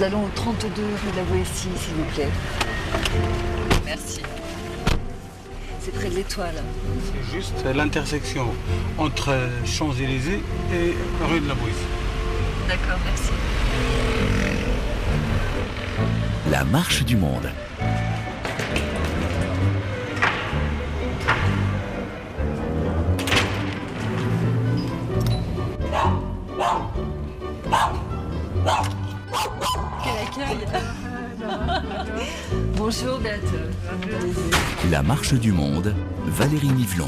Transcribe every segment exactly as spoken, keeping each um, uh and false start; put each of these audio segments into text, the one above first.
Nous allons au trente-deux rue de la Boétie, s'il vous plaît. Merci. C'est près de l'Étoile. C'est juste l'intersection entre Champs-Élysées et rue de la Boétie. D'accord, merci. La marche du monde. Quel accueil. Bonjour, Béate. La marche du monde, Valérie Nivelon.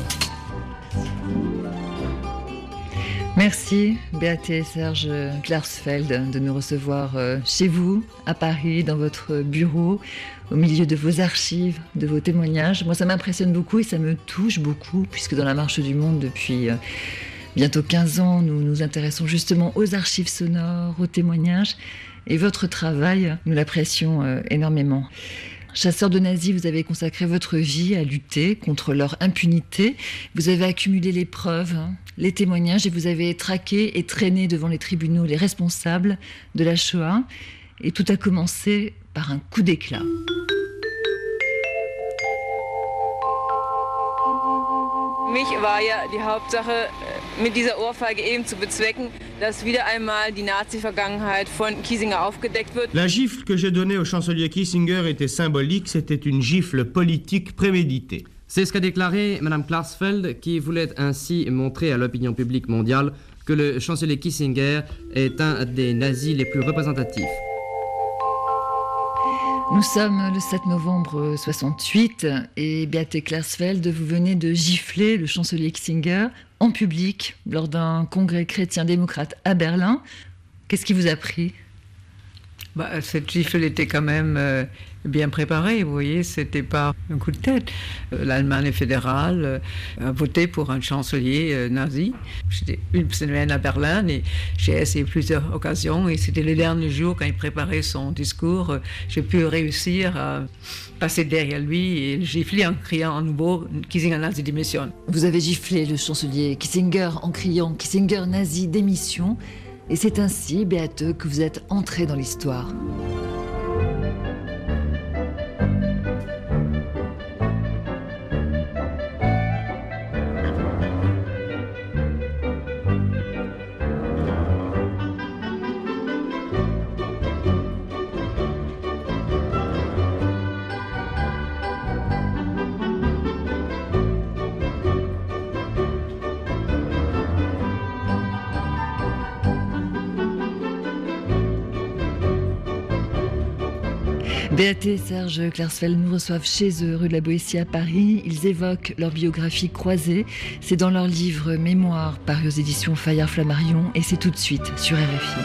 Merci, Béate et Serge Klarsfeld, de nous recevoir chez vous, à Paris, dans votre bureau, au milieu de vos archives, de vos témoignages. Moi, ça m'impressionne beaucoup et ça me touche beaucoup, puisque dans la marche du monde, depuis bientôt quinze ans, nous nous intéressons justement aux archives sonores, aux témoignages. Et votre travail, nous l'apprécions euh, énormément. Chasseur de nazis, vous avez consacré votre vie à lutter contre leur impunité. Vous avez accumulé les preuves, hein, les témoignages, et vous avez traqué et traîné devant les tribunaux les responsables de la Shoah. Et tout a commencé par un coup d'éclat. Mich war ja die Hauptsache, mit dieser Ohrfeige eben zu bezwecken, dass wieder einmal die Nazi-Vergangenheit von Kiesinger aufgedeckt wird. La gifle que j'ai donnée au chancelier Kiesinger était symbolique, c'était une gifle politique préméditée. C'est ce qu'a déclaré Mme Klarsfeld, qui voulait ainsi montrer à l'opinion publique mondiale que le chancelier Kiesinger est un des nazis les plus représentatifs. Nous sommes le sept novembre soixante-huit et Béate Klarsfeld, vous venez de gifler le chancelier Kiesinger en public lors d'un congrès chrétien-démocrate à Berlin. Qu'est-ce qui vous a pris ? Bah, cette gifle était quand même euh, bien préparée, vous voyez, c'était pas un coup de tête. Euh, L'Allemagne fédérale euh, a voté pour un chancelier euh, nazi. J'étais une semaine à Berlin et j'ai essayé plusieurs occasions et c'était le dernier jour quand il préparait son discours, euh, j'ai pu réussir à passer derrière lui et le gifler en criant à nouveau « Kiesinger nazi démissionne ». Vous avez giflé le chancelier Kiesinger en criant « Kiesinger nazi démission ». Et c'est ainsi, Béate, que vous êtes entrée dans l'histoire. Béate et Serge Klarsfeld nous reçoivent chez eux, rue de la Boétie à Paris. Ils évoquent leur biographie croisée. C'est dans leur livre Mémoire, paru aux éditions Fayard-Flammarion, et c'est tout de suite sur R F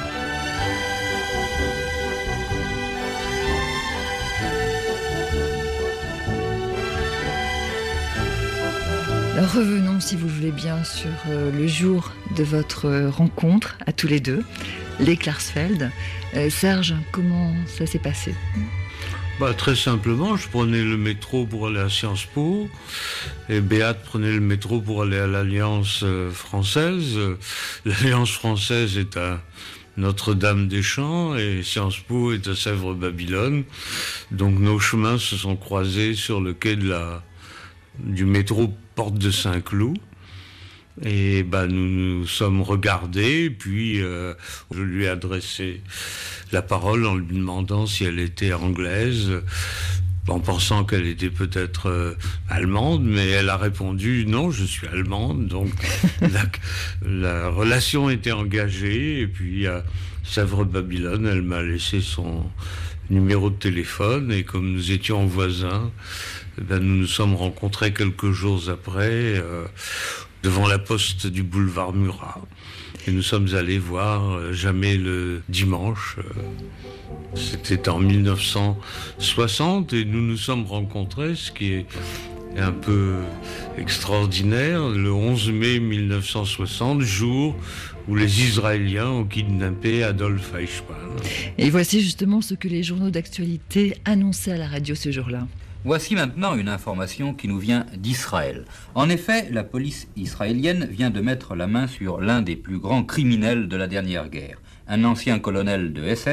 I. Alors revenons, si vous le voulez bien, sur le jour de votre rencontre, à tous les deux, les Klarsfeld. Euh, Serge, comment ça s'est passé ? Bah, très simplement, je prenais le métro pour aller à Sciences Po et Béate prenait le métro pour aller à l'Alliance française. L'Alliance française est à Notre-Dame-des-Champs et Sciences Po est à Sèvres-Babylone. Donc nos chemins se sont croisés sur le quai de la, du métro Porte de Saint-Cloud. Et bah, nous nous sommes regardés, puis euh, je lui ai adressé la parole en lui demandant si elle était anglaise, en pensant qu'elle était peut-être euh, allemande, mais elle a répondu « Non, je suis allemande ». Donc la, la relation était engagée, et puis à Sèvres-Babylone, elle m'a laissé son numéro de téléphone, et comme nous étions voisins, eh ben, nous nous sommes rencontrés quelques jours après, euh, devant la poste du boulevard Murat. Et nous sommes allés voir euh, Jamais le dimanche. Euh, c'était en mille neuf cent soixante et nous nous sommes rencontrés, ce qui est un peu extraordinaire, le onze mai mille neuf cent soixante, jour où les Israéliens ont kidnappé Adolf Eichmann. Et voici justement ce que les journaux d'actualité annonçaient à la radio ce jour-là. Voici maintenant une information qui nous vient d'Israël. En effet, la police israélienne vient de mettre la main sur l'un des plus grands criminels de la dernière guerre. Un ancien colonel de S S,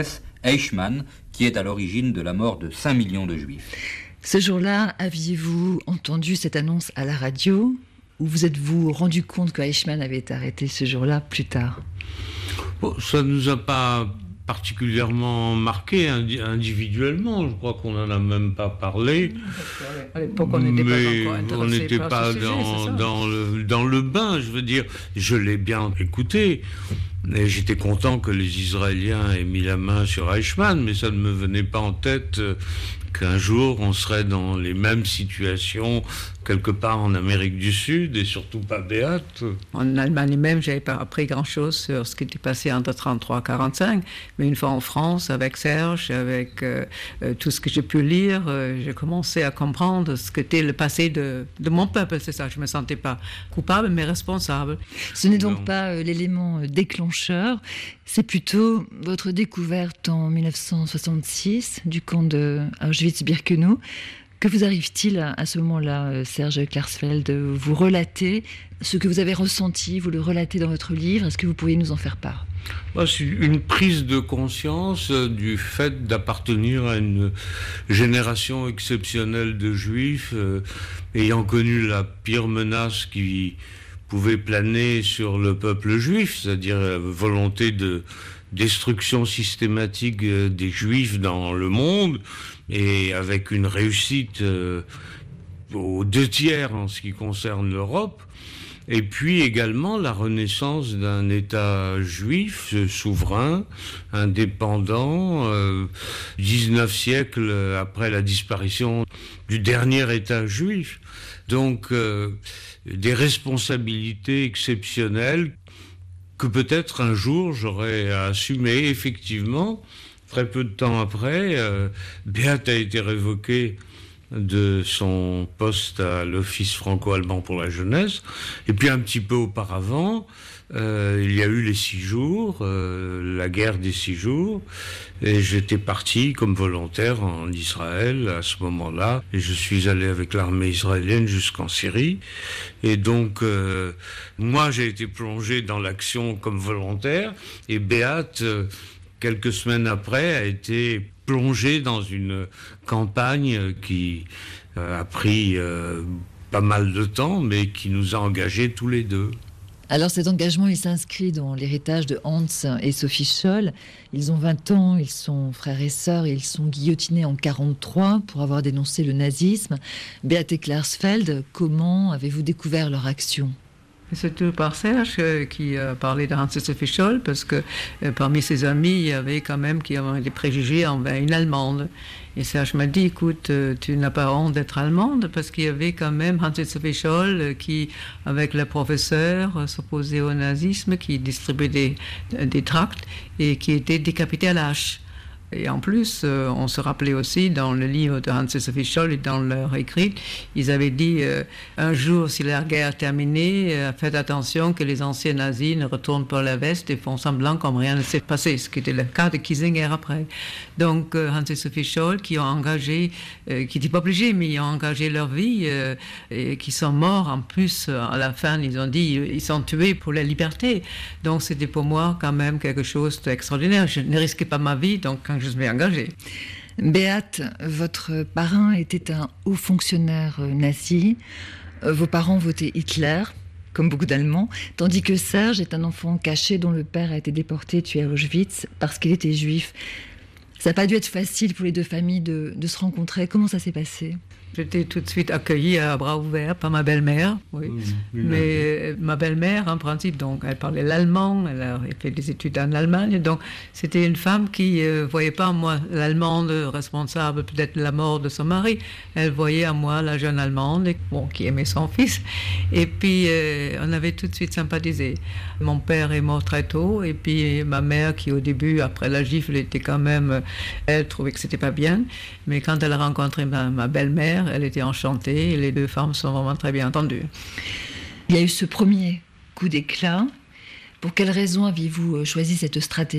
Eichmann, qui est à l'origine de la mort de cinq millions de Juifs. Ce jour-là, aviez-vous entendu cette annonce à la radio ou vous êtes-vous rendu compte que Eichmann avait été arrêté ce jour-là plus tard? Bon, ça ne nous a pas particulièrement marqué individuellement. Je crois qu'on n'en a même pas parlé. À l'époque, on n'était pas encore intéressé on n'était par pas ce sujet, dans, c'est ça. dans, le, dans le bain, je veux dire. Je l'ai bien écouté. Et j'étais content que les Israéliens aient mis la main sur Eichmann, mais ça ne me venait pas en tête qu'un jour on serait dans les mêmes situations quelque part en Amérique du Sud, et surtout pas Beat. En Allemagne même, j'avais pas appris grand-chose sur ce qui était passé entre trente-trois et quarante-cinq, mais une fois en France, avec Serge, avec euh, euh, tout ce que j'ai pu lire, euh, j'ai commencé à comprendre ce qu'était le passé de, de mon peuple, c'est ça. Je me sentais pas coupable, mais responsable. Ce n'est donc Non. pas euh, l'élément euh, déclencheur, c'est plutôt votre découverte en mille neuf cent soixante-six du camp de Auschwitz-Birkenau. Que vous arrive-t-il à, à ce moment-là, euh, Serge Klarsfeld? Vous relatez ce que vous avez ressenti, vous le relatez dans votre livre. Est-ce que vous pourriez nous en faire part? Bah, c'est une prise de conscience euh, du fait d'appartenir à une génération exceptionnelle de Juifs euh, ayant connu la pire menace qui pouvait planer sur le peuple juif, c'est-à-dire la volonté de destruction systématique euh, des Juifs dans le monde, et avec une réussite euh, aux deux tiers en ce qui concerne l'Europe. Et puis également la renaissance d'un État juif, euh, souverain, indépendant, euh, dix-neuf siècles après la disparition du dernier État juif. Donc euh, des responsabilités exceptionnelles que peut-être un jour j'aurais à assumer. Effectivement, très peu de temps après, euh, Beat a été révoqué de son poste à l'Office franco-allemand pour la jeunesse. Et puis un petit peu auparavant, euh, il y a eu les six jours, euh, la guerre des six jours, et j'étais parti comme volontaire en Israël à ce moment-là, et je suis allé avec l'armée israélienne jusqu'en Syrie. Et donc, euh, moi j'ai été plongé dans l'action comme volontaire, et Beat, euh, quelques semaines après, a été plongé dans une campagne qui euh, a pris euh, pas mal de temps, mais qui nous a engagés tous les deux. Alors cet engagement, il s'inscrit dans l'héritage de Hans et Sophie Scholl. Ils ont vingt ans, ils sont frères et sœurs et ils sont guillotinés en quarante-trois pour avoir dénoncé le nazisme. Beat Klarsfeld, comment avez-vous découvert leur action ? C'est tout par Serge euh, qui a parlé de Hans et Sophie Scholl, parce que euh, parmi ses amis, il y avait quand même qui avaient des préjugés envers une Allemande. Et Serge m'a dit, écoute, euh, tu n'as pas honte d'être allemande, parce qu'il y avait quand même Hans et Sophie Scholl euh, qui, avec le professeur, euh, s'opposait au nazisme, qui distribuait des, des tracts et qui était décapité à la hache. Et en plus, euh, on se rappelait aussi dans le livre de Hans et Sophie Scholl et dans leur écrit, ils avaient dit euh, un jour, si la guerre est terminée, euh, faites attention que les anciens nazis ne retournent pas la veste et font semblant comme rien ne s'est passé, ce qui était le cas de Kiesinger après. Donc euh, Hans et Sophie Scholl qui ont engagé, euh, qui n'étaient pas obligés, mais ils ont engagé leur vie euh, et qui sont morts en plus euh, à la fin, ils ont dit ils sont tués pour la liberté. Donc c'était pour moi quand même quelque chose d'extraordinaire. Je ne risquais pas ma vie, donc quand je me suis engagé. Beat, votre parrain était un haut fonctionnaire nazi. Vos parents votaient Hitler, comme beaucoup d'Allemands, tandis que Serge est un enfant caché dont le père a été déporté, tué à Auschwitz, parce qu'il était juif. Ça n'a pas dû être facile pour les deux familles de, de se rencontrer. Comment ça s'est passé ? J'étais tout de suite accueillie à bras ouverts par ma belle-mère, oui. Mmh, mais euh, ma belle-mère, en principe, donc, elle parlait l'allemand, elle a fait des études en Allemagne, donc c'était une femme qui ne euh, voyait pas en moi l'allemande responsable peut-être de la mort de son mari. Elle voyait en moi la jeune allemande, bon, qui aimait son fils. Et puis, euh, on avait tout de suite sympathisé. Mon père est mort très tôt, et puis ma mère, qui au début, après la gifle, était quand même, elle trouvait que c'était pas bien, mais quand elle a rencontré ma, ma belle-mère, elle était enchantée et les deux femmes sont vraiment très bien entendues. Il y a eu ce premier coup d'éclat. Pour quelle raison aviez-vous choisi cette stratégie ?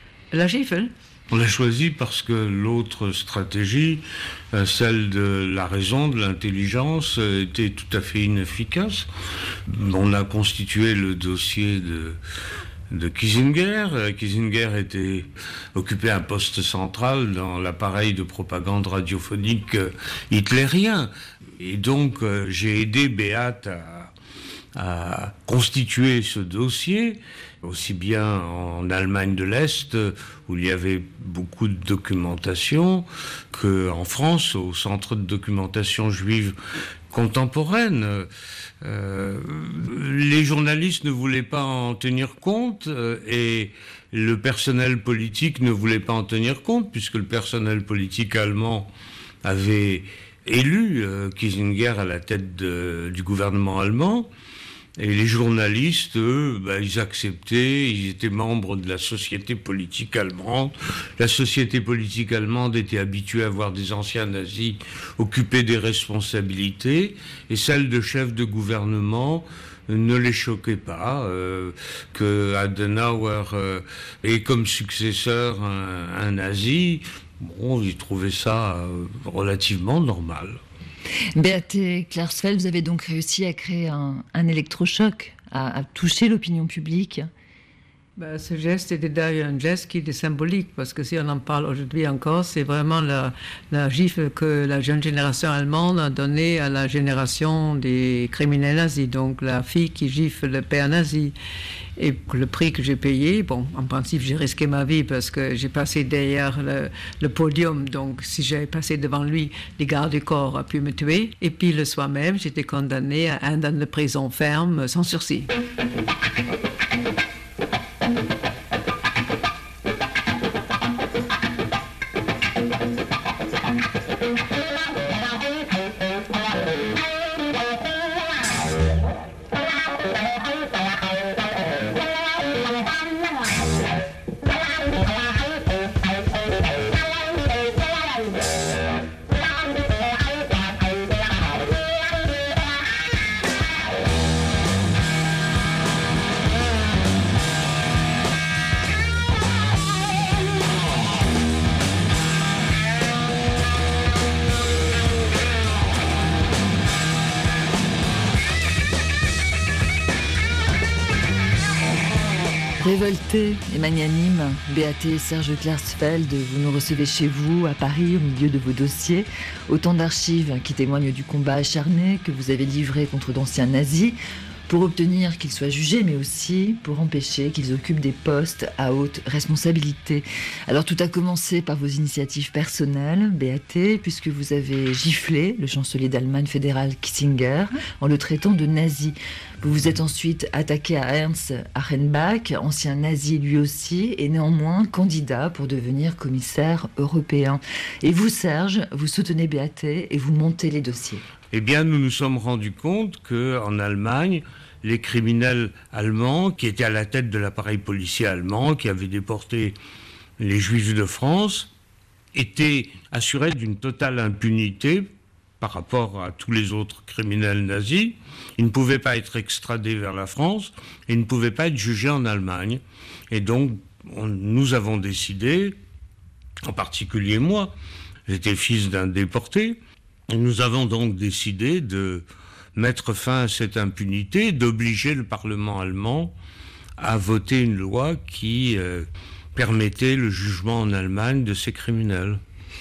La gifle. On l'a choisi parce que l'autre stratégie, celle de la raison, de l'intelligence, était tout à fait inefficace. On a constitué le dossier de de Kiesinger. Kiesinger était occupé un poste central dans l'appareil de propagande radiophonique hitlérien. Et donc, j'ai aidé Beat à, à constituer ce dossier, aussi bien en Allemagne de l'Est, où il y avait beaucoup de documentation, qu'en France, au Centre de documentation juive contemporaine. Euh, les journalistes ne voulaient pas en tenir compte euh, et le personnel politique ne voulait pas en tenir compte, puisque le personnel politique allemand avait élu euh, Kiesinger à la tête de, du gouvernement allemand. Et les journalistes, eux, ben, ils acceptaient, ils étaient membres de la société politique allemande. La société politique allemande était habituée à voir des anciens nazis occuper des responsabilités, et celle de chef de gouvernement ne les choquait pas, euh, que Adenauer euh, ait comme successeur un, un nazi. Bon, ils trouvaient ça euh, relativement normal. Beate Klarsfeld, vous avez donc réussi à créer un, un électrochoc, à, à toucher l'opinion publique. Ben, ce geste était d'ailleurs un geste qui est symbolique, parce que si on en parle aujourd'hui encore, c'est vraiment la, la gifle que la jeune génération allemande a donnée à la génération des criminels nazis, donc la fille qui gifle le père nazi. Et le prix que j'ai payé, bon, en principe, j'ai risqué ma vie parce que j'ai passé derrière le, le podium. Donc, si j'avais passé devant lui, les gardes du corps auraient pu me tuer. Et puis, le soir même, j'étais condamné à un an de prison ferme sans sursis. Révolté et magnanime, Beate et Serge Klarsfeld, vous nous recevez chez vous, à Paris, au milieu de vos dossiers. Autant d'archives qui témoignent du combat acharné que vous avez livré contre d'anciens nazis, pour obtenir qu'ils soient jugés, mais aussi pour empêcher qu'ils occupent des postes à haute responsabilité. Alors tout a commencé par vos initiatives personnelles, Beate, puisque vous avez giflé le chancelier d'Allemagne fédéral Kiesinger en le traitant de nazi. Vous vous êtes ensuite attaqué à Ernst Achenbach, ancien nazi lui aussi, et néanmoins candidat pour devenir commissaire européen. Et vous, Serge, vous soutenez Beate et vous montez les dossiers. Eh bien, nous nous sommes rendus compte qu'en Allemagne, les criminels allemands, qui étaient à la tête de l'appareil policier allemand, qui avaient déporté les Juifs de France, étaient assurés d'une totale impunité par rapport à tous les autres criminels nazis. Ils ne pouvaient pas être extradés vers la France et ne pouvaient pas être jugés en Allemagne. Et donc, on, nous avons décidé, en particulier moi, j'étais fils d'un déporté, nous avons donc décidé de mettre fin à cette impunité, d'obliger le Parlement allemand à voter une loi qui euh, permettait le jugement en Allemagne de ces criminels.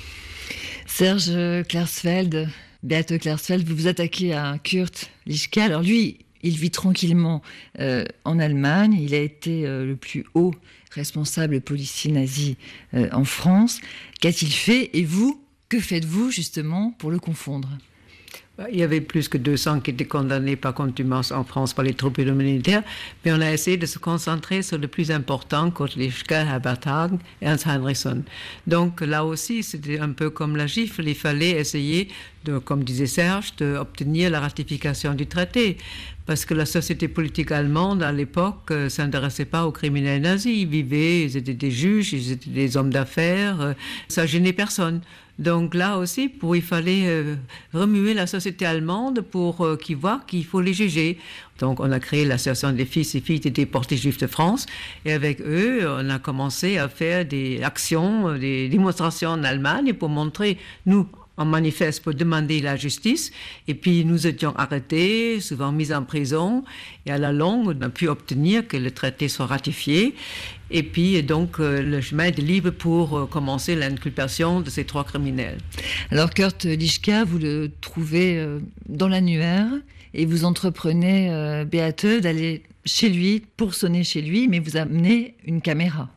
Serge Klarsfeld, Beate Klarsfeld, vous vous attaquez à Kurt Lischka. Alors lui, il vit tranquillement euh, en Allemagne. Il a été euh, le plus haut responsable policier nazi euh, en France. Qu'a-t-il fait? Et vous, que faites-vous justement pour le confondre? Il y avait plus que deux cents qui étaient condamnés par contumace en France par les troupes militaires, mais on a essayé de se concentrer sur le plus important, Kurt Lischka, Herbert Hagen et Ernst Heinrichson. Donc là aussi, c'était un peu comme la gifle, il fallait essayer, de, comme disait Serge, d'obtenir la ratification du traité. Parce que la société politique allemande, à l'époque, ne s'intéressait pas aux criminels nazis. Ils vivaient, ils étaient des juges, ils étaient des hommes d'affaires, ça gênait personne. Donc là aussi, pour, il fallait euh, remuer la société allemande pour euh, qu'ils voient qu'il faut les juger. Donc on a créé l'association des fils et filles des déportés juifs de France. Et avec eux, on a commencé à faire des actions, des démonstrations en Allemagne pour montrer, nous, en manifeste pour demander la justice. Et puis nous étions arrêtés, souvent mis en prison. Et à la longue, on a pu obtenir que le traité soit ratifié. Et puis donc euh, le chemin est libre pour euh, commencer l'inculpation de ces trois criminels. Alors Kurt Lischka, vous le trouvez euh, dans l'annuaire et vous entreprenez, euh, Beate, d'aller chez lui pour sonner chez lui, mais vous amenez une caméra.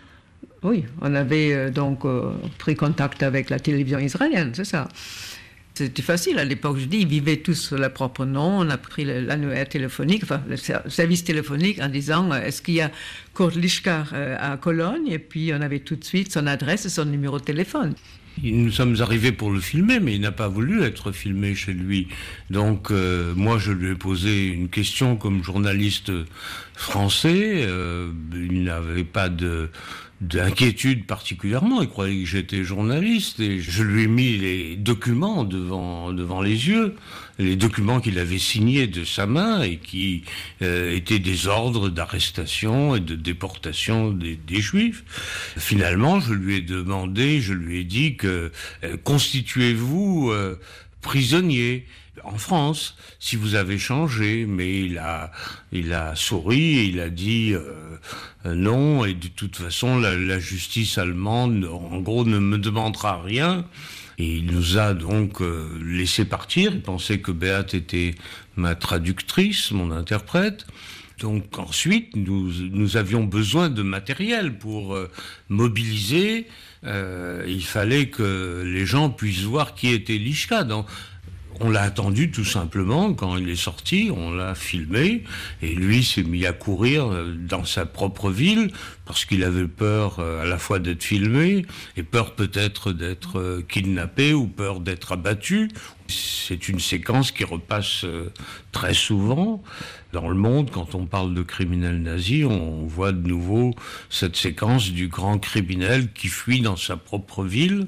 Oui, on avait euh, donc euh, pris contact avec la télévision israélienne, c'est ça. C'était facile à l'époque, je dis, ils vivaient tous sous leur propre nom. On a pris l'annuaire téléphonique, enfin le service téléphonique en disant euh, est-ce qu'il y a Kurt Lischka euh, à Cologne? Et puis on avait tout de suite son adresse et son numéro de téléphone. Nous sommes arrivés pour le filmer, mais il n'a pas voulu être filmé chez lui. Donc euh, moi je lui ai posé une question comme journaliste français. Euh, il n'avait pas de... d'inquiétude particulièrement, il croyait que j'étais journaliste et je lui ai mis les documents devant, devant les yeux, les documents qu'il avait signés de sa main et qui euh, étaient des ordres d'arrestation et de déportation des, des Juifs. Finalement, je lui ai demandé, je lui ai dit que euh, constituez-vous euh, prisonnier en France, si vous avez changé, mais il a, il a souri et il a dit euh, non, et de toute façon, la, la justice allemande, en gros, ne me demandera rien. Et il nous a donc euh, laissé partir. Il pensait que Beate était ma traductrice, mon interprète. Donc ensuite, nous, nous avions besoin de matériel pour euh, mobiliser. Euh, il fallait que les gens puissent voir qui était Lischka. Donc, on l'a attendu tout simplement, quand il est sorti, on l'a filmé, et lui s'est mis à courir dans sa propre ville, parce qu'il avait peur à la fois d'être filmé, et peur peut-être d'être kidnappé, ou peur d'être abattu. C'est une séquence qui repasse très souvent dans le monde. Quand on parle de criminels nazis, on voit de nouveau cette séquence du grand criminel qui fuit dans sa propre ville.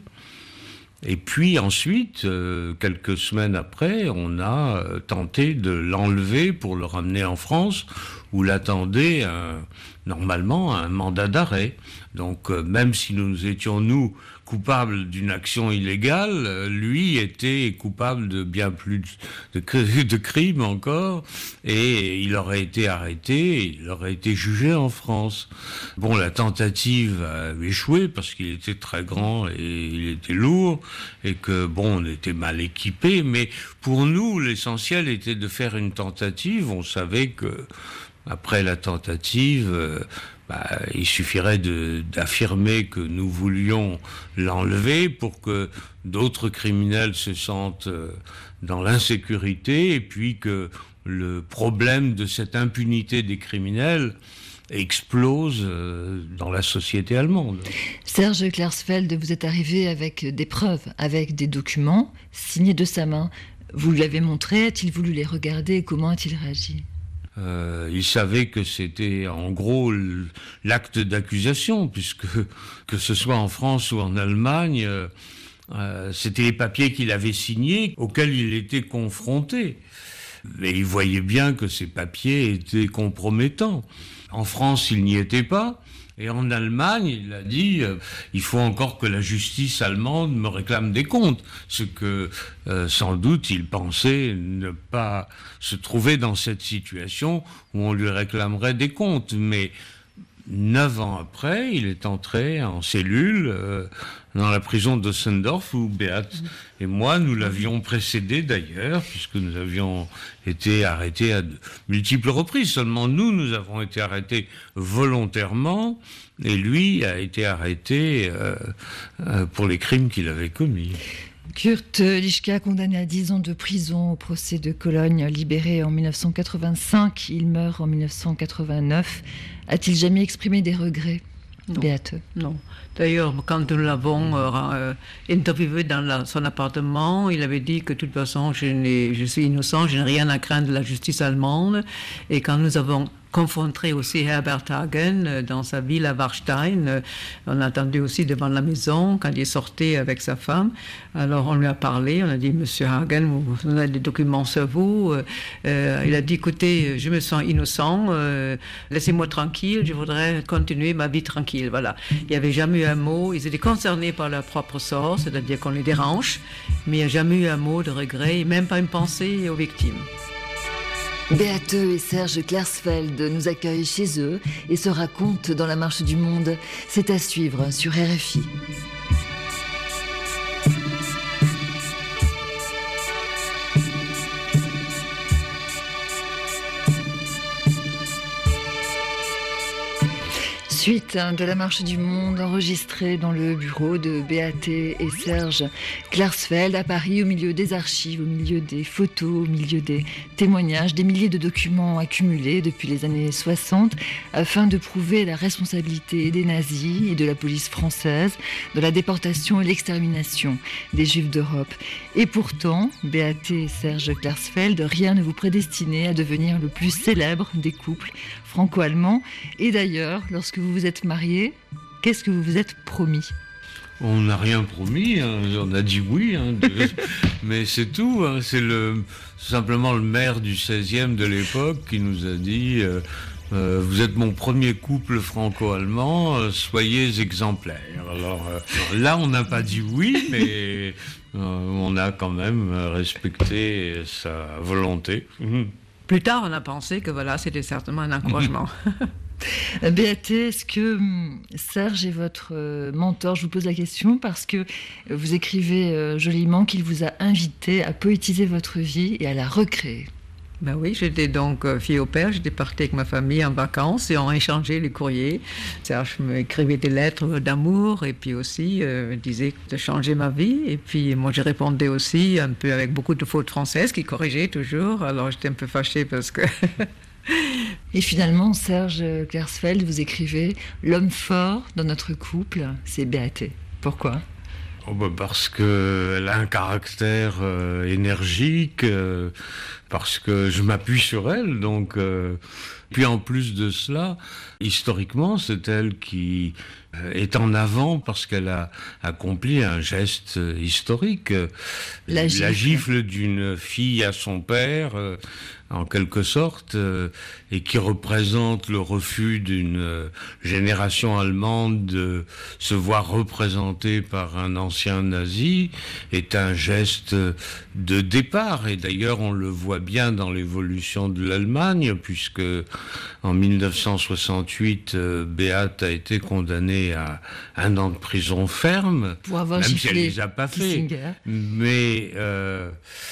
Et puis ensuite, euh, quelques semaines après, on a euh, tenté de l'enlever pour le ramener en France, où l'attendait un, normalement un mandat d'arrêt. Donc euh, même si nous étions, nous, coupables d'une action illégale, euh, lui était coupable de bien plus de, de, de crimes encore, et il aurait été arrêté, il aurait été jugé en France. Bon, la tentative a échoué parce qu'il était très grand et il était lourd, et que, bon, on était mal équipés, mais pour nous, l'essentiel était de faire une tentative. On savait que, après la tentative, euh, bah, il suffirait de, d'affirmer que nous voulions l'enlever pour que d'autres criminels se sentent euh, dans l'insécurité, et puis que le problème de cette impunité des criminels explose euh, dans la société allemande. Serge Klarsfeld, vous êtes arrivé avec des preuves, avec des documents signés de sa main. Vous lui avez montré, a-t-il voulu les regarder et comment a-t-il réagi ? Euh, il savait que c'était en gros l'acte d'accusation, puisque que ce soit en France ou en Allemagne, euh, euh, c'était les papiers qu'il avait signés auxquels il était confronté. Et il voyait bien que ces papiers étaient compromettants. En France, il n'y était pas. Et en Allemagne, il a dit euh, il faut encore que la justice allemande me réclame des comptes. Ce que, euh, sans doute, il pensait ne pas se trouver dans cette situation où on lui réclamerait des comptes. Mais neuf ans après, il est entré en cellule euh, dans la prison d'Ossendorf, où Beate et moi, nous l'avions précédé d'ailleurs, puisque nous avions été arrêtés à de multiples reprises. Seulement nous, nous avons été arrêtés volontairement, et lui a été arrêté euh, euh, pour les crimes qu'il avait commis. Kurt Lischka, condamné à dix ans de prison au procès de Cologne, libéré en dix-neuf cent quatre-vingt-cinq, il meurt en dix-neuf cent quatre-vingt-neuf. A-t-il jamais exprimé des regrets, Non. Beate ? Non. D'ailleurs, quand nous l'avons euh, interviewé dans la, son appartement, il avait dit que de toute façon, je, n'ai, je suis innocent, je n'ai rien à craindre de la justice allemande. Et quand nous avons confronté aussi Herbert Hagen dans sa ville à Warstein. On a entendu aussi devant la maison quand il sortait avec sa femme. Alors on lui a parlé, on a dit, Monsieur Hagen, vous avez des documents sur vous. Euh, il a dit, écoutez, je me sens innocent, euh, laissez-moi tranquille, je voudrais continuer ma vie tranquille. Voilà. Il n'y avait jamais eu un mot, ils étaient concernés par leur propre sort, c'est-à-dire qu'on les dérange, mais il n'y a jamais eu un mot de regret, et même pas une pensée aux victimes. Beate et Serge Klarsfeld nous accueillent chez eux et se racontent dans la marche du monde. C'est à suivre sur R F I. Suite de la marche du monde enregistrée dans le bureau de Beate et Serge Klarsfeld à Paris, au milieu des archives, au milieu des photos, au milieu des témoignages, des milliers de documents accumulés depuis les années soixante afin de prouver la responsabilité des nazis et de la police française de la déportation et l'extermination des Juifs d'Europe. Et pourtant, Beate et Serge Klarsfeld, rien ne vous prédestinait à devenir le plus célèbre des couples franco-allemands. Et d'ailleurs, lorsque vous vous êtes mariés, qu'est-ce que vous vous êtes promis ? On n'a rien promis, hein. On a dit oui, hein, de... mais c'est tout. Hein. C'est le... simplement le maire du seizième de l'époque qui nous a dit euh, euh, vous êtes mon premier couple franco-allemand, euh, soyez exemplaires. Alors euh, là, on n'a pas dit oui, mais euh, on a quand même respecté sa volonté. Mmh. Plus tard, on a pensé que voilà, c'était certainement un encouragement. Beate, est-ce que Serge est votre mentor ? Je vous pose la question parce que vous écrivez joliment qu'il vous a invité à poétiser votre vie et à la recréer. Ben oui, j'étais donc fille au père, j'étais partie avec ma famille en vacances et on échangeait les courriers. Serge m'écrivait des lettres d'amour et puis aussi euh, me disait de changer ma vie. Et puis moi je répondais aussi un peu avec beaucoup de fautes françaises qu'il corrigeait toujours. Alors j'étais un peu fâchée parce que... Et finalement, Serge Klarsfeld, vous écrivez « L'homme fort dans notre couple, c'est Beate ». Pourquoi ? Oh bah parce qu'elle a un caractère euh, énergique, euh, parce que je m'appuie sur elle, donc... Euh, puis en plus de cela, historiquement, c'est elle qui euh, est en avant parce qu'elle a accompli un geste euh, historique. La gifle, La gifle d'une fille à son père, euh, en quelque sorte, euh, et qui représente le refus d'une euh, génération allemande de se voir représentée par un ancien nazi, est un geste de départ. Et d'ailleurs, on le voit bien dans l'évolution de l'Allemagne, puisque en mille neuf cent soixante-huit, euh, Beate a été condamnée à un an de prison ferme, pour avoir même giflé si elle ne les a pas fait. Mais euh,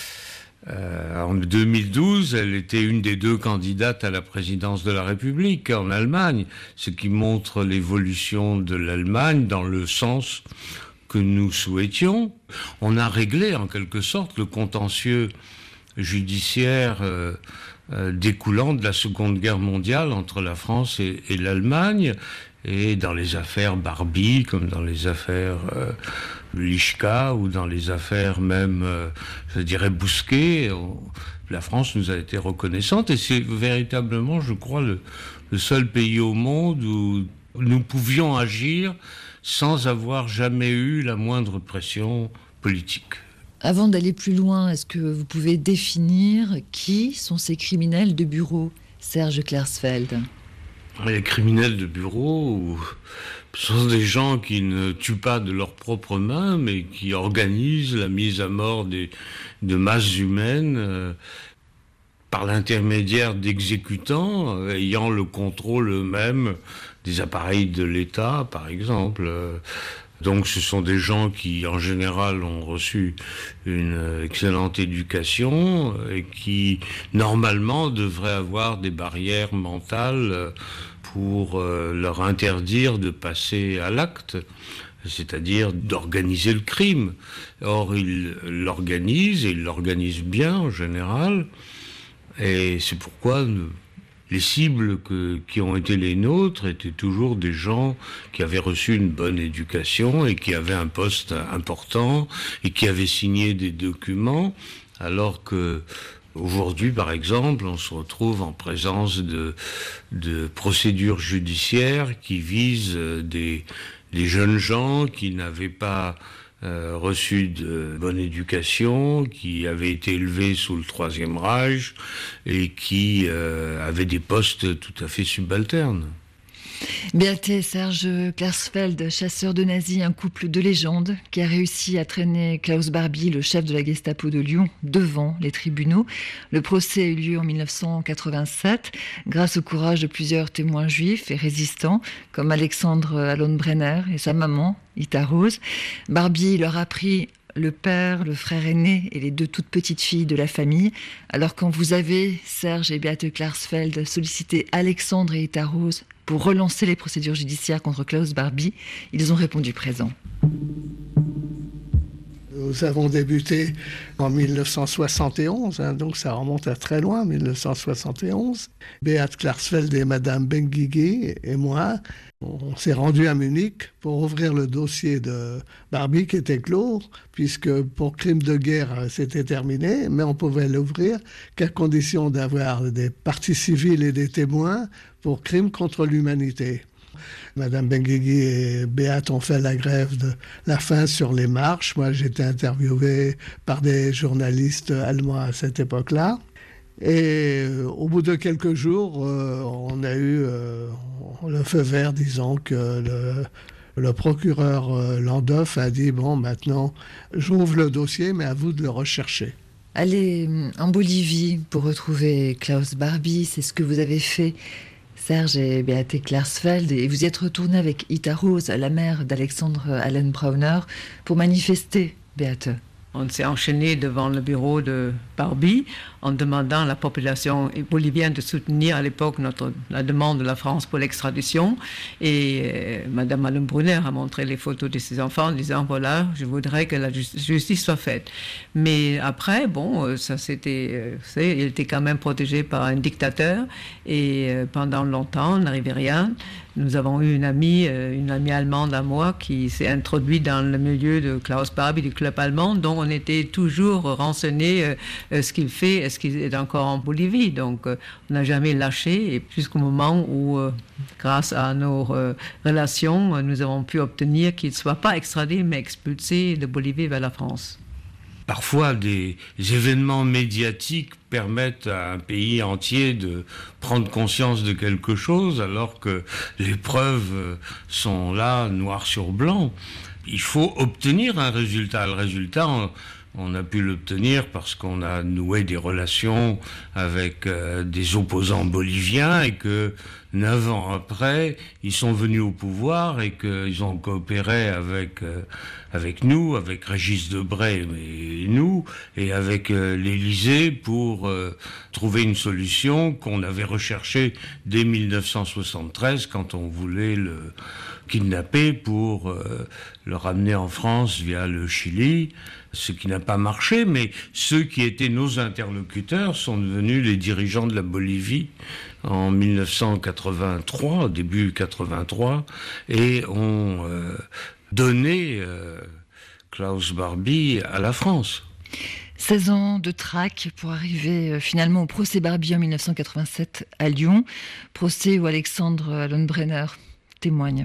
euh, en deux mille douze, elle était une des deux candidates à la présidence de la République en Allemagne, ce qui montre l'évolution de l'Allemagne dans le sens que nous souhaitions. On a réglé en quelque sorte le contentieux judiciaire euh, euh, découlant de la Seconde Guerre mondiale entre la France et, et l'Allemagne, et dans les affaires Barbie, comme dans les affaires euh, Lischka, ou dans les affaires même, euh, je dirais, Bousquet, on, la France nous a été reconnaissante, et c'est véritablement, je crois, le, le seul pays au monde où nous pouvions agir sans avoir jamais eu la moindre pression politique. Avant d'aller plus loin, est-ce que vous pouvez définir qui sont ces criminels de bureau, Serge Klarsfeld ? Les criminels de bureau sont des gens qui ne tuent pas de leurs propres mains, mais qui organisent la mise à mort des, de masses humaines euh, par l'intermédiaire d'exécutants euh, ayant le contrôle eux-mêmes des appareils de l'État, par exemple. Euh, Donc ce sont des gens qui, en général, ont reçu une excellente éducation et qui, normalement, devraient avoir des barrières mentales pour leur interdire de passer à l'acte, c'est-à-dire d'organiser le crime. Or, ils l'organisent, et ils l'organisent bien, en général, et c'est pourquoi... Nous, les cibles que, qui ont été les nôtres étaient toujours des gens qui avaient reçu une bonne éducation et qui avaient un poste important et qui avaient signé des documents, alors que Aujourd'hui, par exemple, on se retrouve en présence de, de procédures judiciaires qui visent des, des jeunes gens qui n'avaient pas euh, reçu de bonne éducation, qui avaient été élevés sous le Troisième Reich et qui euh, avaient des postes tout à fait subalternes. Beate et Serge Klarsfeld, chasseurs de nazis, un couple de légende qui a réussi à traîner Klaus Barbie, le chef de la Gestapo de Lyon, devant les tribunaux. Le procès a eu lieu en mille neuf cent quatre-vingt-sept grâce au courage de plusieurs témoins juifs et résistants comme Alexandre Allon-Brenner et sa maman, Ita Rose. Barbie leur a pris le père, le frère aîné et les deux toutes petites filles de la famille. Alors quand vous avez, Serge et Beate Klarsfeld, sollicité Alexandre et Ita Rose pour relancer les procédures judiciaires contre Klaus Barbie, ils ont répondu présent. Nous avons débuté en mille neuf cent soixante et onze, hein, donc ça remonte à très loin, mille neuf cent soixante et onze. Beate Klarsfeld et Madame Benguigui et moi, on s'est rendus à Munich pour ouvrir le dossier de Barbie qui était clos, puisque pour crime de guerre, c'était terminé, mais on pouvait l'ouvrir qu'à condition d'avoir des parties civiles et des témoins pour crimes contre l'humanité. Madame Benguigui et Beate ont fait la grève de la faim sur les marches. Moi, j'étais interviewé par des journalistes allemands à cette époque-là. Et euh, au bout de quelques jours, euh, on a eu euh, le feu vert, disons que le, le procureur euh, Landolf a dit « Bon, maintenant, j'ouvre le dossier, mais à vous de le rechercher ». Aller en Bolivie pour retrouver Klaus Barbie, c'est ce que vous avez fait, Serge et Beate Klarsfeld, et vous y êtes retourné avec Ita Rose, la mère d'Alexandre Allen-Brauner, pour manifester, Beate. On s'est enchaîné devant le bureau de Barbie en demandant à la population bolivienne de soutenir à l'époque notre, la demande de la France pour l'extradition. Et euh, Madame Allon-Brenner a montré les photos de ses enfants en disant voilà, je voudrais que la justice soit faite. Mais après, bon, ça c'était, euh, il était quand même protégé par un dictateur et euh, pendant longtemps, on n'arrivait rien. Nous avons eu une amie, euh, une amie allemande à moi qui s'est introduite dans le milieu de Klaus Barbie, du club allemand, dont on était toujours renseigné euh, euh, ce qu'il fait, est-ce qu'il est encore en Bolivie. Donc euh, on n'a jamais lâché, et jusqu'au moment où, euh, grâce à nos euh, relations, euh, nous avons pu obtenir qu'il ne soit pas extradé, mais expulsé de Bolivie vers la France. Parfois, des événements médiatiques permettent à un pays entier de prendre conscience de quelque chose, alors que les preuves sont là, noir sur blanc. Il faut obtenir un résultat. Le résultat, on, on a pu l'obtenir parce qu'on a noué des relations avec euh, des opposants boliviens et que neuf ans après, ils sont venus au pouvoir et qu'ils ont coopéré avec euh, avec nous, avec Régis Debray et nous, et avec euh, l'Élysée pour euh, trouver une solution qu'on avait recherchée dès mille neuf cent soixante-treize quand on voulait le kidnapper pour euh, le ramener en France via le Chili, ce qui n'a pas marché, mais ceux qui étaient nos interlocuteurs sont devenus les dirigeants de la Bolivie en mille neuf cent quatre-vingt-trois, début quatre-vingt-trois, et ont euh, donné euh, Klaus Barbie à la France. seize ans de traque pour arriver euh, finalement au procès Barbie en mille neuf cent quatre-vingt-sept à Lyon, procès où Alexandre Allon-Brenner témoigne.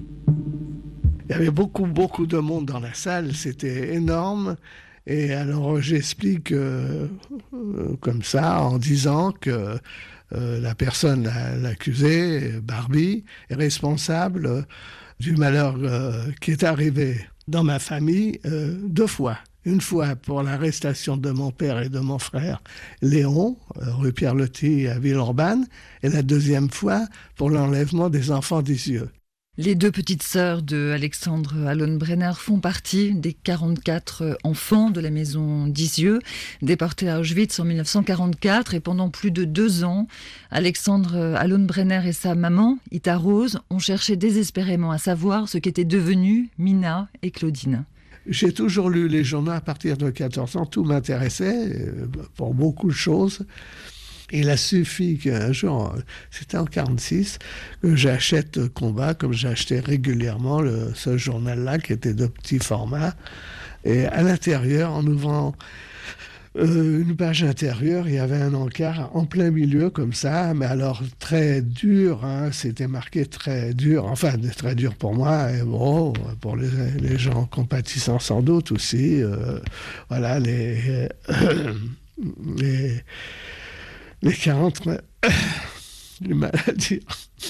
Il y avait beaucoup, beaucoup de monde dans la salle, c'était énorme. Et alors j'explique euh, euh, comme ça, en disant que euh, la personne, l'accusée, Barbie, est responsable euh, du malheur euh, qui est arrivé dans ma famille euh, deux fois. Une fois pour l'arrestation de mon père et de mon frère Léon, euh, rue Pierre-Loti à Villeurbanne, et la deuxième fois pour l'enlèvement des enfants d'Isieux. Les deux petites sœurs de Alexandre Allon-Brenner font partie des quarante-quatre enfants de la maison d'Isieux, déportés à Auschwitz en mille neuf cent quarante-quatre. Et pendant plus de deux ans, Alexandre Allon-Brenner et sa maman, Ita Rose, ont cherché désespérément à savoir ce qu'étaient devenues Mina et Claudine. J'ai toujours lu les journaux à partir de quatorze ans, tout m'intéressait pour beaucoup de choses. Il a suffi qu'un jour, c'était en quarante-six, que j'achète Combat, comme j'achetais régulièrement le, ce journal-là, qui était de petit format. Et à l'intérieur, en ouvrant euh, une page intérieure, il y avait un encart en plein milieu comme ça, mais alors très dur, hein, c'était marqué très dur, enfin très dur pour moi, et bon, pour les, les gens compatissants sans doute aussi, euh, voilà, les, euh, les, les quarante, les maladies.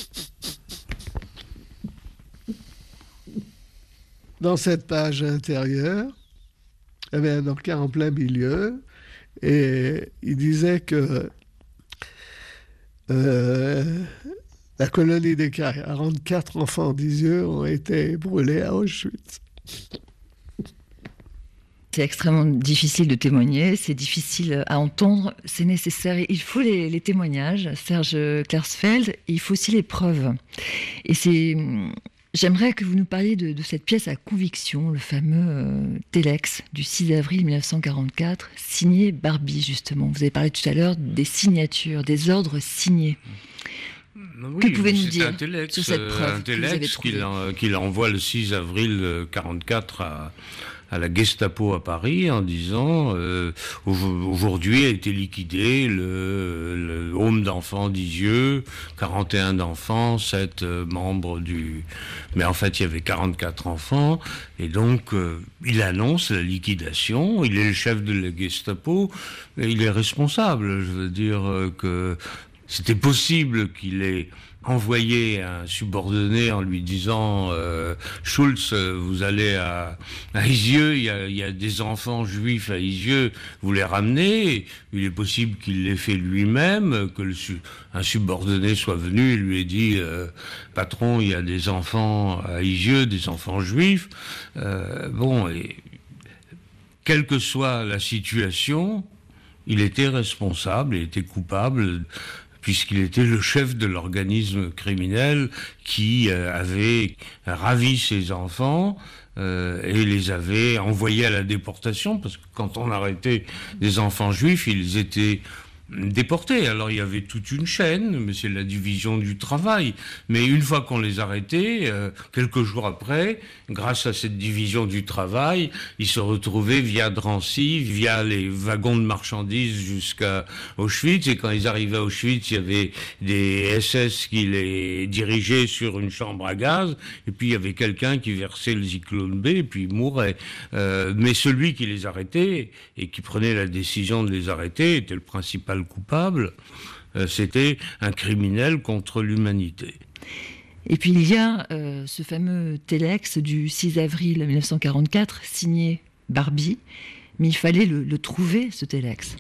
Dans cette page intérieure, il y avait un encart en plein milieu, et il disait que euh, la colonie des quarante-quatre enfants d'Isieux ont été brûlés à Auschwitz. C'est extrêmement difficile de témoigner, c'est difficile à entendre, c'est nécessaire. Il faut les, les témoignages, Serge Klarsfeld, il faut aussi les preuves. Et c'est... J'aimerais que vous nous parliez de, de cette pièce à conviction, le fameux euh, Telex du six avril mille neuf cent quarante-quatre, signé Barbie, justement. Vous avez parlé tout à l'heure des signatures, des ordres signés. Oui, que pouvez-nous dire un télex, sur cette preuve un télex qu'il, en, qu'il envoie le six avril quarante-quatre à, à la Gestapo à Paris en disant euh, aujourd'hui a été liquidé le, le home d'enfants d'Isieux, quarante et un d'enfants, sept euh, membres du... Mais en fait, il y avait quarante-quatre enfants, et donc euh, il annonce la liquidation, il est le chef de la Gestapo, et il est responsable. Je veux dire euh, que c'était possible qu'il ait envoyé un subordonné en lui disant euh, « Schulz, vous allez à, à Isieux, il y, a, il y a des enfants juifs à Isieux, vous les ramenez ». Il est possible qu'il l'ait fait lui-même, que le, un subordonné soit venu et lui ait dit euh, « Patron, il y a des enfants à Isieux, des enfants juifs euh, ». Bon, et quelle que soit la situation, il était responsable, il était coupable, puisqu'il était le chef de l'organisme criminel qui euh, avait ravi ses enfants euh, et les avait envoyés à la déportation, parce que quand on arrêtait des enfants juifs, ils étaient déportés. Alors il y avait toute une chaîne, mais c'est la division du travail. Mais une fois qu'on les arrêtait, euh, quelques jours après, grâce à cette division du travail, ils se retrouvaient via Drancy, via les wagons de marchandises jusqu'à Auschwitz. Et quand ils arrivaient à Auschwitz, il y avait des S S qui les dirigeaient sur une chambre à gaz. Et puis il y avait quelqu'un qui versait le Zyklon B et puis il mourait. Euh, mais celui qui les arrêtait et qui prenait la décision de les arrêter était le principal coupable, euh, c'était un criminel contre l'humanité. Et puis il y a euh, ce fameux Telex du six avril mille neuf cent quarante-quatre, signé Barbie, mais il fallait le, le trouver, ce Telex.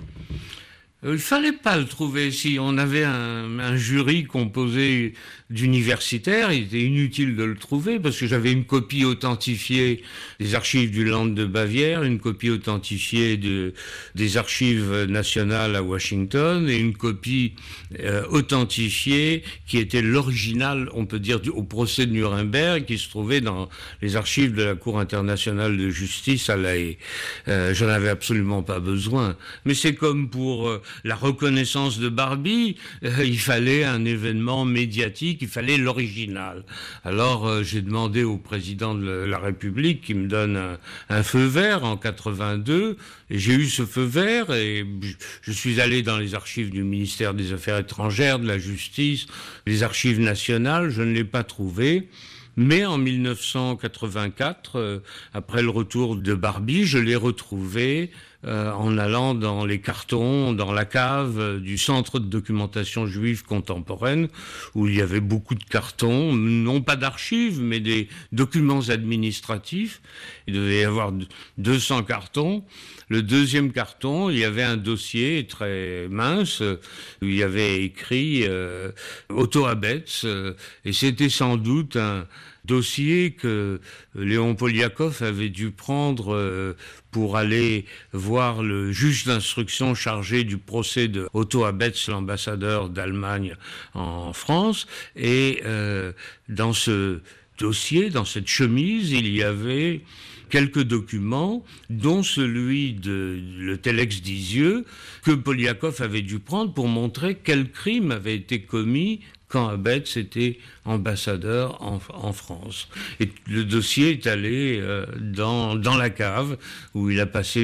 Il fallait pas le trouver. Si on avait un, un jury composé d'universitaires, il était inutile de le trouver parce que j'avais une copie authentifiée des archives du Land de Bavière, une copie authentifiée de, des archives nationales à Washington et une copie euh, authentifiée qui était l'original, on peut dire, du, au procès de Nuremberg, qui se trouvait dans les archives de la Cour internationale de justice à La Haye. Euh, j'en avais absolument pas besoin. Mais c'est comme pour euh, la reconnaissance de Barbie, euh, il fallait un événement médiatique, il fallait l'original. Alors euh, j'ai demandé au président de la République qui me donne un, un feu vert en quatre-vingt-deux, et j'ai eu ce feu vert, et je, je suis allé dans les archives du ministère des Affaires étrangères, de la Justice, les archives nationales, je ne l'ai pas trouvé. Mais en mille neuf cent quatre-vingt-quatre, euh, après le retour de Barbie, je l'ai retrouvé euh, en allant dans les cartons, dans la cave euh, du Centre de documentation juive contemporaine, où il y avait beaucoup de cartons, non pas d'archives, mais des documents administratifs. Il devait y avoir deux cents cartons. Le deuxième carton, il y avait un dossier très mince où il y avait écrit euh, Otto Abetz, euh, et c'était sans doute un dossier que Léon Poliakov avait dû prendre euh, pour aller voir le juge d'instruction chargé du procès de Otto Abetz, l'ambassadeur d'Allemagne en France. Et euh, dans ce dossier, dans cette chemise, il y avait quelques documents, dont celui de le Telex d'Isieux, que Poliakov avait dû prendre pour montrer quel crime avait été commis quand Abetz était ambassadeur en, en France. Et le dossier est allé euh, dans, dans la cave, où il a passé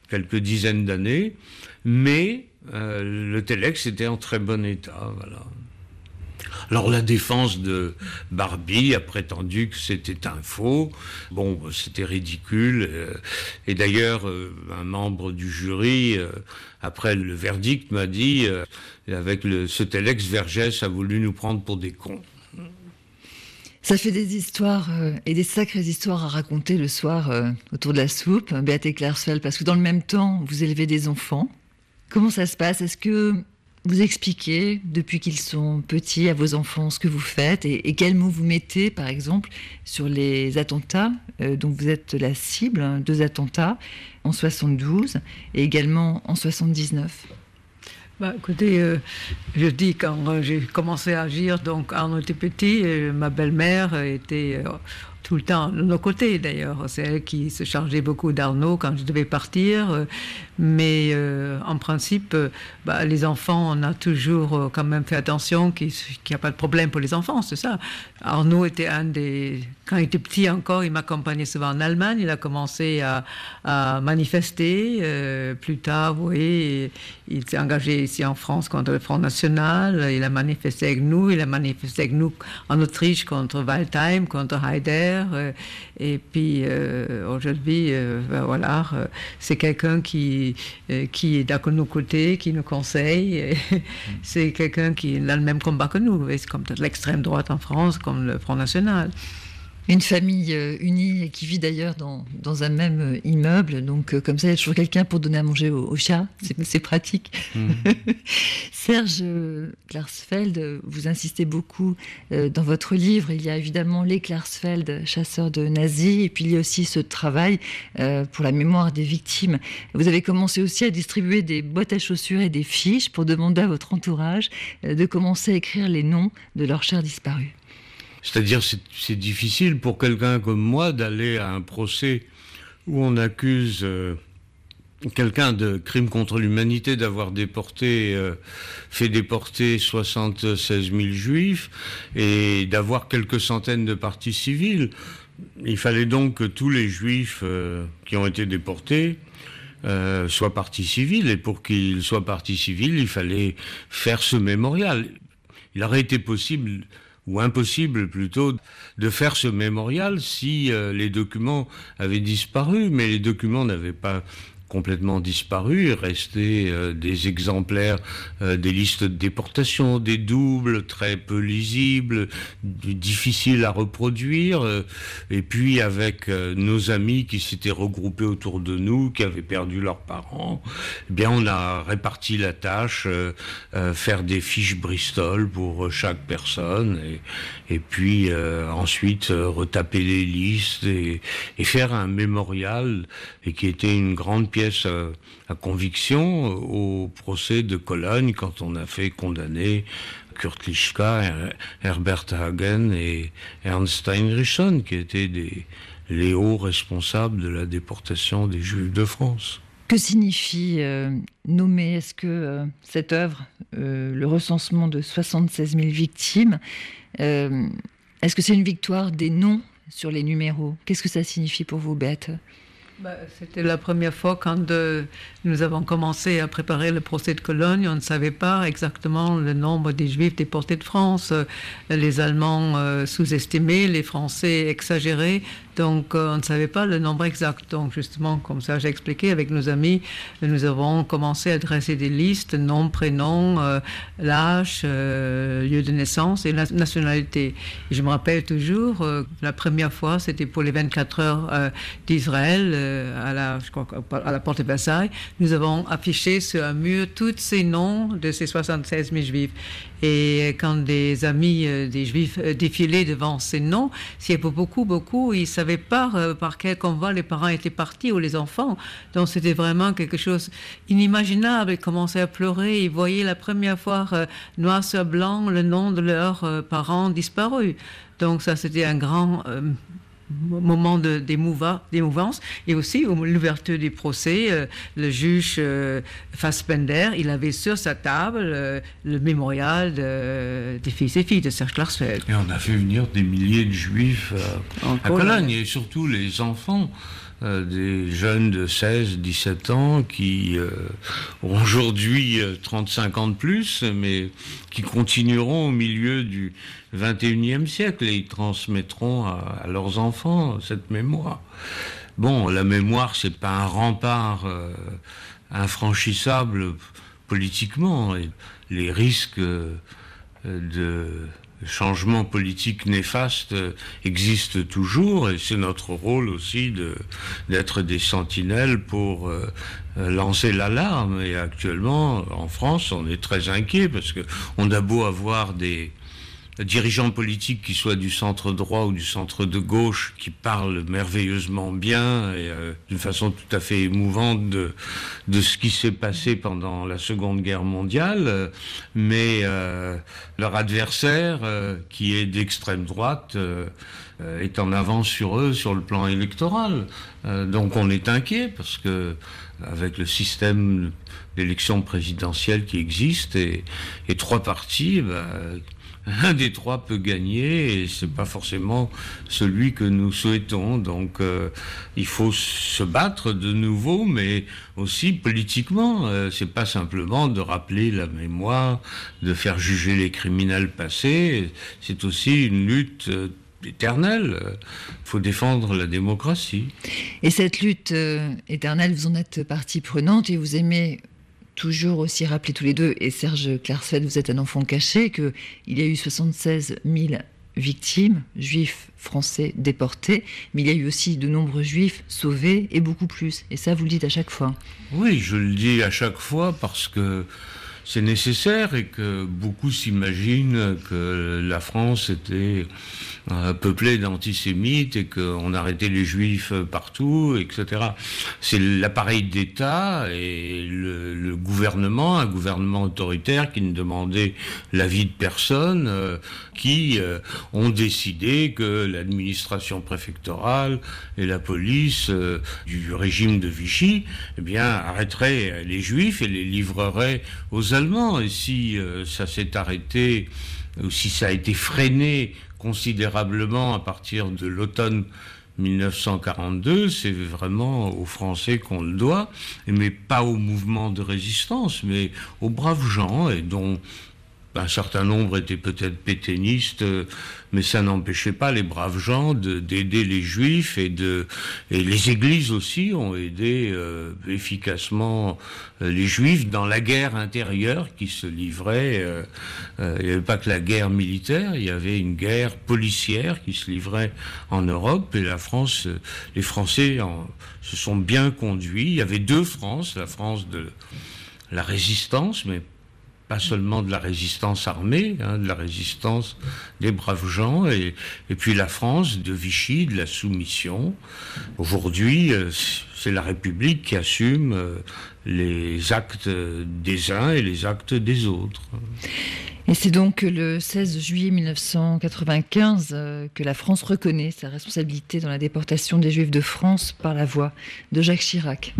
quelques dizaines d'années, mais euh, le téléx était en très bon état, voilà. Alors la défense de Barbie a prétendu que c'était un faux. Bon, c'était ridicule. Euh, et d'ailleurs, euh, un membre du jury, euh, après le verdict, m'a dit euh, avec le, ce téléx, Vergès a voulu nous prendre pour des cons. Ça fait des histoires euh, et des sacrées histoires à raconter le soir euh, autour de la soupe, Beate Klarsfeld, parce que dans le même temps, vous élevez des enfants. Comment ça se passe? Est-ce que vous expliquez, depuis qu'ils sont petits, à vos enfants ce que vous faites et, et quels mots vous mettez, par exemple, sur les attentats euh, dont vous êtes la cible, hein, deux attentats en soixante-douze et également en soixante-dix-neuf? Bah, écoutez, euh, je dis quand euh, j'ai commencé à agir, donc Arnaud était petit, et ma belle-mère était euh, tout le temps de nos côtés d'ailleurs. C'est elle qui se chargeait beaucoup d'Arnaud quand je devais partir. Euh, mais euh, en principe, euh, bah, les enfants, on a toujours euh, quand même fait attention qu'il n'y a pas de problème pour les enfants, c'est ça. Arnaud était un des... Quand il était petit encore, il m'accompagnait souvent en Allemagne. Il a commencé à, à manifester. Euh, plus tard, vous voyez, il s'est engagé ici en France contre le Front National. Il a manifesté avec nous. Il a manifesté avec nous en Autriche contre Waldheim, contre Haider. Euh, et puis, euh, aujourd'hui, euh, ben voilà, euh, c'est quelqu'un qui, euh, qui est d'accord de nos côtés, qui nous conseille. C'est quelqu'un qui a le même combat que nous. C'est comme l'extrême droite en France, comme le Front National. Une famille euh, unie et qui vit d'ailleurs dans, dans un même euh, immeuble. Donc, euh, comme ça, il y a toujours quelqu'un pour donner à manger aux au chats. C'est, c'est pratique. Mmh. Serge Klarsfeld, vous insistez beaucoup euh, dans votre livre. Il y a évidemment les Klarsfeld, chasseurs de nazis. Et puis, il y a aussi ce travail euh, pour la mémoire des victimes. Vous avez commencé aussi à distribuer des boîtes à chaussures et des fiches pour demander à votre entourage euh, de commencer à écrire les noms de leurs chers disparus. C'est-à-dire, c'est, c'est difficile pour quelqu'un comme moi d'aller à un procès où on accuse euh, quelqu'un de crime contre l'humanité, d'avoir déporté, euh, fait déporter soixante-seize mille juifs et d'avoir quelques centaines de parties civiles. Il fallait donc que tous les juifs euh, qui ont été déportés euh, soient parties civiles. Et pour qu'ils soient parties civiles, il fallait faire ce mémorial. Il aurait été possible... ou impossible plutôt, de faire ce mémorial si euh, les documents avaient disparu, mais les documents n'avaient pas complètement disparu, il restait euh, des exemplaires euh, des listes de déportation, des doubles très peu lisibles, difficiles à reproduire, euh, et puis avec euh, nos amis qui s'étaient regroupés autour de nous, qui avaient perdu leurs parents, eh bien on a réparti la tâche, euh, euh, faire des fiches Bristol pour chaque personne, et, et puis euh, ensuite euh, retaper les listes et, et faire un mémorial, et qui était une grande pièce À, à conviction au procès de Cologne quand on a fait condamner Kurt Lischka, Herbert Hagen et Ernst Heinrichson, qui étaient des, les hauts responsables de la déportation des Juifs de France. Que signifie euh, nommer? Est-ce que euh, cette œuvre, euh, le recensement de soixante-seize mille victimes, euh, est-ce que c'est une victoire des noms sur les numéros? Qu'est-ce que ça signifie pour vous, Beate? Bah, c'était la première fois quand euh, nous avons commencé à préparer le procès de Cologne. On ne savait pas exactement le nombre des Juifs déportés de France. Euh, les Allemands euh, sous-estimaient, les Français exagéraient. Donc, euh, on ne savait pas le nombre exact. Donc, justement, comme ça, j'ai expliqué avec nos amis, nous avons commencé à dresser des listes, nom, prénom, euh, l'âge, euh, lieu de naissance et la nationalité. Et je me rappelle toujours, euh, la première fois, c'était pour les vingt-quatre heures euh, d'Israël, euh, à la, je crois, à la porte de Versailles. Nous avons affiché sur un mur tous ces noms de ces soixante-seize mille Juifs. Et quand des amis euh, des Juifs euh, défilaient devant ces noms, s'il y avait beaucoup, beaucoup, ils ne savaient pas euh, par quel convoi les parents étaient partis ou les enfants. Donc c'était vraiment quelque chose inimaginable. Ils commençaient à pleurer. Ils voyaient la première fois euh, noir sur blanc le nom de leurs euh, parents disparus. Donc ça, c'était un grand... Euh, moment de, d'émouva, d'émouvance, et aussi l'ouverture du procès, euh, le juge euh, Fassbender, il avait sur sa table euh, le mémorial de, des fils et filles de Serge Klarsfeld. Et on a fait venir des milliers de Juifs euh, à Cologne, et surtout les enfants euh, des jeunes de seize, dix-sept ans qui euh, ont aujourd'hui euh, trente-cinq ans de plus, mais qui continueront au milieu du vingt et unième siècle et ils transmettront à, à leurs enfants cette mémoire. Bon, la mémoire, c'est pas un rempart euh, infranchissable politiquement. Et les risques euh, de changements politiques néfastes existent toujours et c'est notre rôle aussi de, d'être des sentinelles pour euh, lancer l'alarme. Et actuellement, en France, on est très inquiet parce que on a beau avoir des dirigeants politiques qui soient du centre droit ou du centre de gauche qui parlent merveilleusement bien et euh, d'une façon tout à fait émouvante de, de ce qui s'est passé pendant la Seconde Guerre mondiale, euh, mais euh, leur adversaire, euh, qui est d'extrême droite, euh, euh, est en avance sur eux sur le plan électoral. Euh, donc on est inquiet parce que avec le système d'élection présidentielle qui existe et, et trois partis, bah, un des trois peut gagner et c'est pas forcément celui que nous souhaitons. Donc euh, il faut se battre de nouveau, mais aussi politiquement. Euh, c'est pas simplement de rappeler la mémoire, de faire juger les criminels passés. C'est aussi une lutte euh, éternelle. Il faut défendre la démocratie. Et cette lutte euh, éternelle, vous en êtes partie prenante et vous aimez toujours aussi rappeler tous les deux, et Serge Klarsfeld, vous êtes un enfant caché, qu'il y a eu soixante-seize mille victimes, juifs français déportés, mais il y a eu aussi de nombreux juifs sauvés et beaucoup plus. Et ça, vous le dites à chaque fois. Oui, je le dis à chaque fois parce que c'est nécessaire et que beaucoup s'imaginent que la France était euh, peuplée d'antisémites et qu'on arrêtait les juifs partout, et cetera. C'est l'appareil d'État et le, le gouvernement, un gouvernement autoritaire qui ne demandait l'avis de personne, euh, qui euh, ont décidé que l'administration préfectorale et la police euh, du régime de Vichy, eh bien, arrêteraient les juifs et les livreraient aux Allemands. Et si euh, ça s'est arrêté, ou si ça a été freiné considérablement à partir de l'automne mille neuf cent quarante-deux, c'est vraiment aux Français qu'on le doit, mais pas au mouvement de résistance, mais aux braves gens, et dont un certain nombre étaient peut-être pétainistes, mais ça n'empêchait pas les braves gens de, d'aider les juifs, et, de, et les églises aussi ont aidé euh, efficacement euh, les juifs dans la guerre intérieure qui se livrait. Euh, euh, il n'y avait pas que la guerre militaire, il y avait une guerre policière qui se livrait en Europe, et la France, euh, les Français en, se sont bien conduits. Il y avait deux France, la France de la résistance, mais pas seulement de la résistance armée, hein, de la résistance des braves gens, et, et puis la France de Vichy, de la soumission. Aujourd'hui, euh, c'est la République qui assume euh, les actes des uns et les actes des autres. Et c'est donc le seize juillet mille neuf cent quatre-vingt-quinze euh, que la France reconnaît sa responsabilité dans la déportation des Juifs de France par la voix de Jacques Chirac.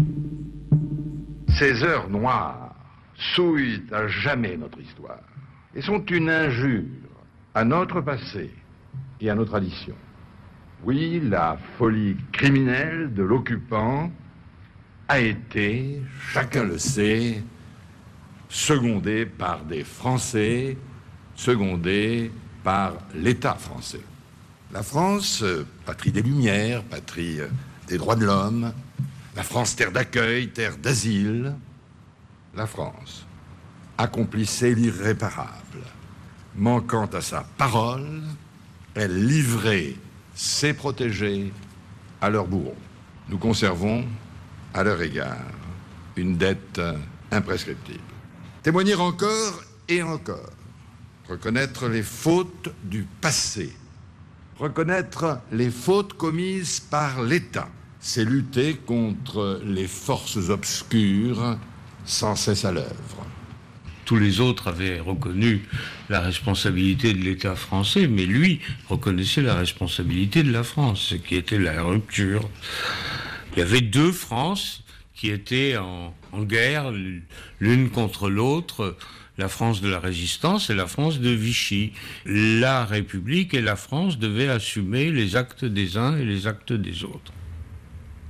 Ces heures noires souillent à jamais notre histoire et sont une injure à notre passé et à nos traditions. Oui, la folie criminelle de l'occupant a été, chacun le sait, secondée par des Français, secondée par l'État français. La France, patrie des Lumières, patrie des droits de l'homme, la France, terre d'accueil, terre d'asile, la France accomplissait l'irréparable. Manquant à sa parole, elle livrait ses protégés à leurs bourreaux. Nous conservons, à leur égard, une dette imprescriptible. Témoigner encore et encore, reconnaître les fautes du passé, reconnaître les fautes commises par l'État, c'est lutter contre les forces obscures sans cesse à l'œuvre. Tous les autres avaient reconnu la responsabilité de l'État français, mais lui reconnaissait la responsabilité de la France, ce qui était la rupture. Il y avait deux France qui étaient en, en guerre, l'une contre l'autre, la France de la Résistance et la France de Vichy. La République et la France devaient assumer les actes des uns et les actes des autres.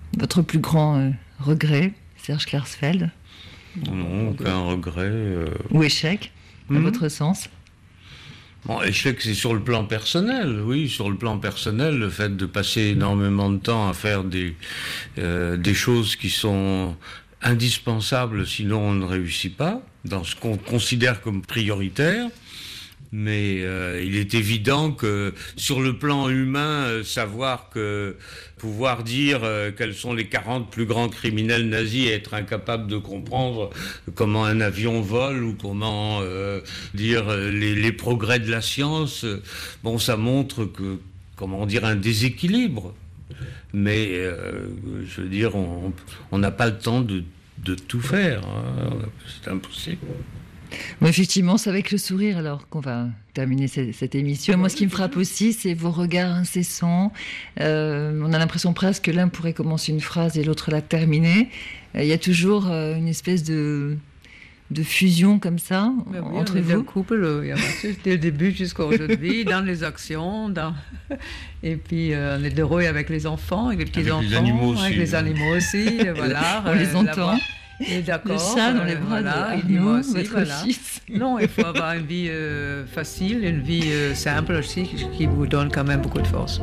Votre plus grand euh, regret, Serge Klarsfeld? Non, aucun regret. Euh... Ou échec, à mmh. votre sens? Bon, échec, c'est sur le plan personnel, oui, sur le plan personnel, le fait de passer énormément de temps à faire des, euh, des choses qui sont indispensables, sinon on ne réussit pas, dans ce qu'on considère comme prioritaire. Mais euh, il est évident que sur le plan humain, euh, savoir que pouvoir dire euh, quels sont les quarante plus grands criminels nazis et être incapable de comprendre comment un avion vole ou comment euh, dire euh, les, les progrès de la science, euh, bon, ça montre que, comment dire, un déséquilibre. Mais euh, je veux dire, on n'a pas le temps de, de tout faire, hein. C'est impossible. Bon, effectivement, c'est avec le sourire alors qu'on va terminer cette, cette émission. Moi, ce qui me frappe aussi, c'est vos regards incessants. Euh, on a l'impression presque que l'un pourrait commencer une phrase et l'autre la terminer. Il euh, y a toujours euh, une espèce de, de fusion comme ça oui, entre on vous. est un couple, il y a dès le début jusqu'à aujourd'hui, dans les actions, dans... et puis euh, on est heureux avec les enfants, avec les petits avec enfants, les animaux aussi, avec les animaux aussi, voilà. On euh, les entend. Et d'accord, le chat dans les euh, bras voilà, de il dit moi aussi, votre voilà. fils. Non, il faut avoir une vie euh, facile, une vie euh, simple aussi, qui vous donne quand même beaucoup de force.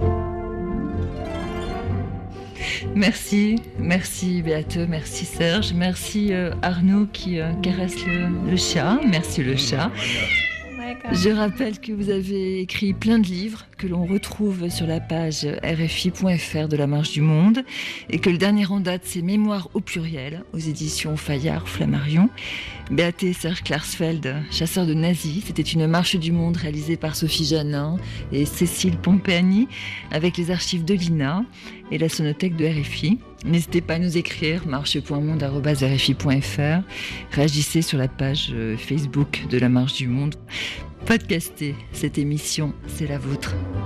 Merci, merci Béate, merci Serge, merci euh, Arnaud qui euh, caresse le, le chat, merci le chat. Je rappelle que vous avez écrit plein de livres que l'on retrouve sur la page r f i point f r de La Marche du Monde et que le dernier en date, c'est Mémoires au pluriel aux éditions Fayard-Flammarion. Béate et Serge Klarsfeld, chasseurs de nazis, c'était une marche du monde réalisée par Sophie Janin et Cécile Pompeani avec les archives de l'I N A et la sonothèque de R F I. N'hésitez pas à nous écrire marche point monde arobase r f i point f r. Réagissez sur la page Facebook de La Marche du Monde. Podcastez cette émission, c'est la vôtre.